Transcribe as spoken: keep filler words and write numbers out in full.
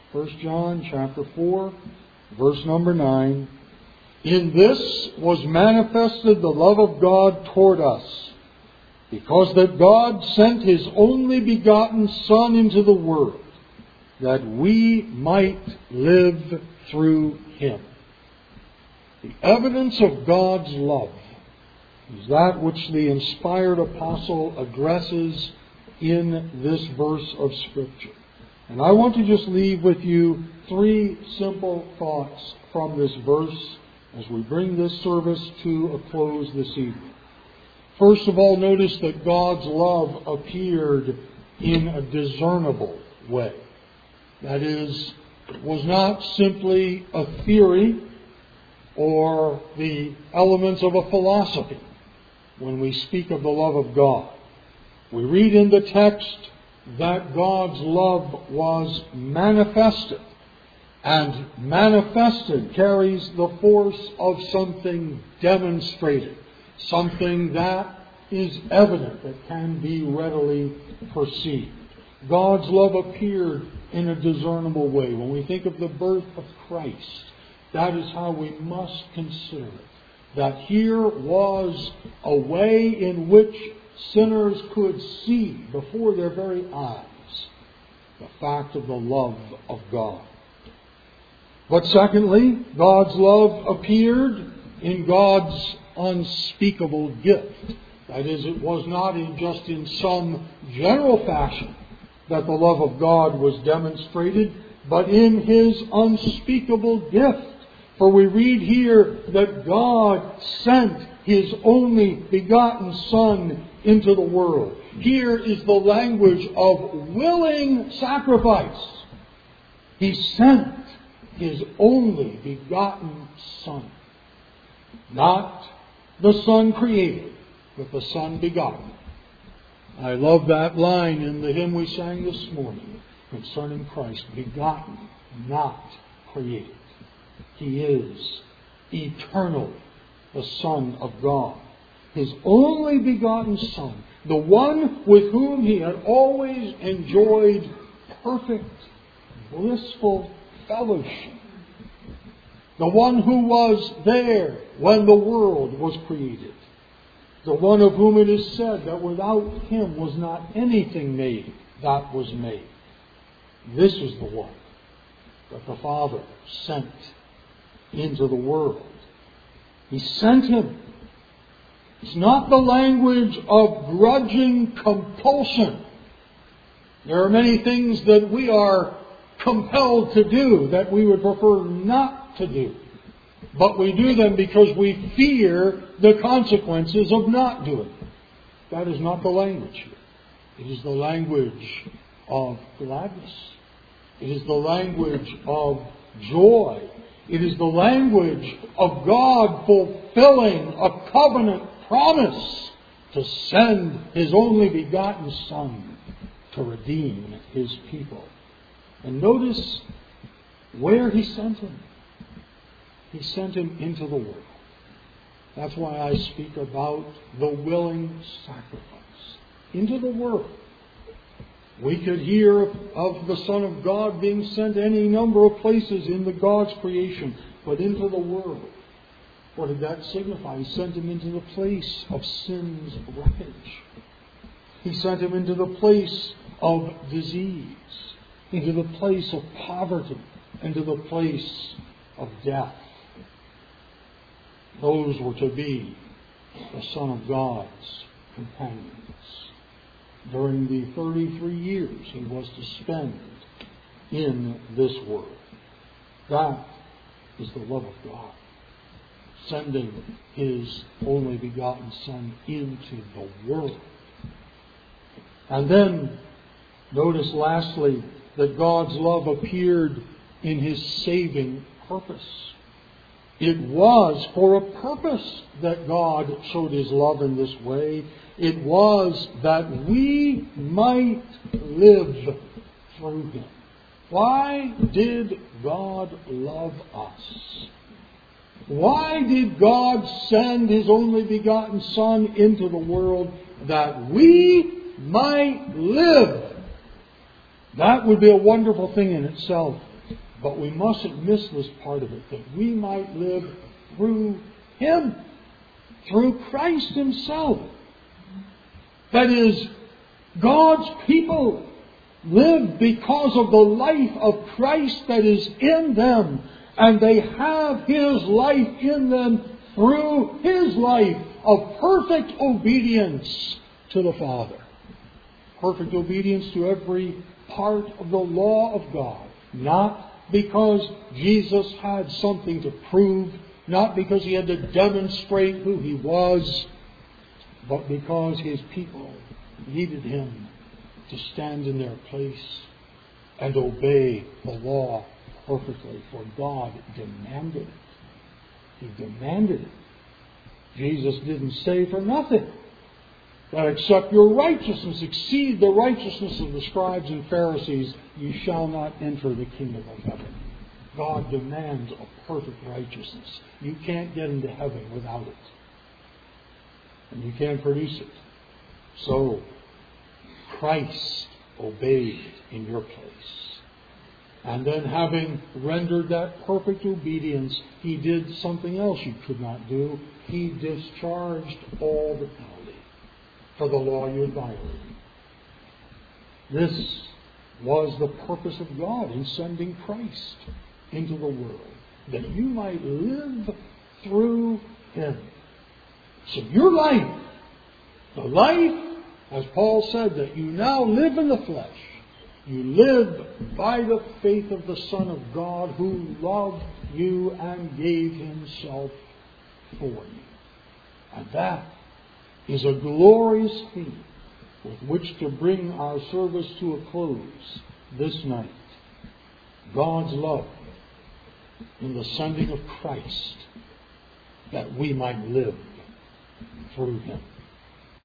First John chapter four, verse number nine. In this was manifested the love of God toward us, because that God sent His only begotten Son into the world, that we might live through Him. The evidence of God's love is that which the inspired apostle addresses in this verse of Scripture. And I want to just leave with you three simple thoughts from this verse as we bring this service to a close this evening. First of all, notice that God's love appeared in a discernible way. That is, it was not simply a theory or the elements of a philosophy when we speak of the love of God. We read in the text that God's love was manifested. And manifested carries the force of something demonstrated, something that is evident, that can be readily perceived. God's love appeared in a discernible way. When we think of the birth of Christ, that is how we must consider it. That here was a way in which sinners could see before their very eyes the fact of the love of God. But secondly, God's love appeared in God's unspeakable gift. That is, it was not in just in some general fashion that the love of God was demonstrated, but in His unspeakable gift. For we read here that God sent His only begotten Son into the world. Here is the language of willing sacrifice. He sent His only begotten Son. Not the Son created, but the Son begotten. I love that line in the hymn we sang this morning concerning Christ. Begotten, not created. He is eternal, the Son of God. His only begotten Son. The one with whom He had always enjoyed perfect, blissful fellowship. The one who was there when the world was created. The one of whom it is said that without Him was not anything made that was made. This is the one that the Father sent into the world. He sent Him. It's not the language of grudging compulsion. There are many things that we are compelled to do that we would prefer not to do. But we do them because we fear the consequences of not doing them. That is not the language here. It is the language of gladness. It is the language of joy. It is the language of God fulfilling a covenant promise to send His only begotten Son to redeem His people. And notice where He sent Him. He sent Him into the world. That's why I speak about the willing sacrifice. Into the world. We could hear of the Son of God being sent any number of places in the God's creation, but into the world. What did that signify? He sent Him into the place of sin's wreckage. He sent Him into the place of disease, into the place of poverty, into the place of death. Those were to be the Son of God's companions. During the thirty-three years He was to spend in this world. That is the love of God. Sending His only begotten Son into the world. And then, notice lastly, that God's love appeared in His saving purpose. It was for a purpose that God showed His love in this way. It was that we might live through Him. Why did God love us? Why did God send His only begotten Son into the world? That we might live. That would be a wonderful thing in itself. But we mustn't miss this part of it, that we might live through Him, through Christ Himself. That is, God's people live because of the life of Christ that is in them, and they have His life in them through His life of perfect obedience to the Father. Perfect obedience to every part of the law of God. Not because Jesus had something to prove, not because He had to demonstrate who He was, but because His people needed Him to stand in their place and obey the law perfectly, for God demanded it. He demanded it. Jesus didn't say for nothing that except your righteousness exceed the righteousness of the scribes and Pharisees, you shall not enter the kingdom of heaven. God demands a perfect righteousness. You can't get into heaven without it. And you can't produce it. So, Christ obeyed in your place. And then, having rendered that perfect obedience, He did something else you could not do. He discharged all the penalty for the law you had violated. This was the purpose of God in sending Christ into the world, that you might live through Him. So your life, the life, as Paul said, that you now live in the flesh, you live by the faith of the Son of God who loved you and gave Himself for you. And that is a glorious theme with which to bring our service to a close this night. God's love in the sending of Christ, that we might live through Him.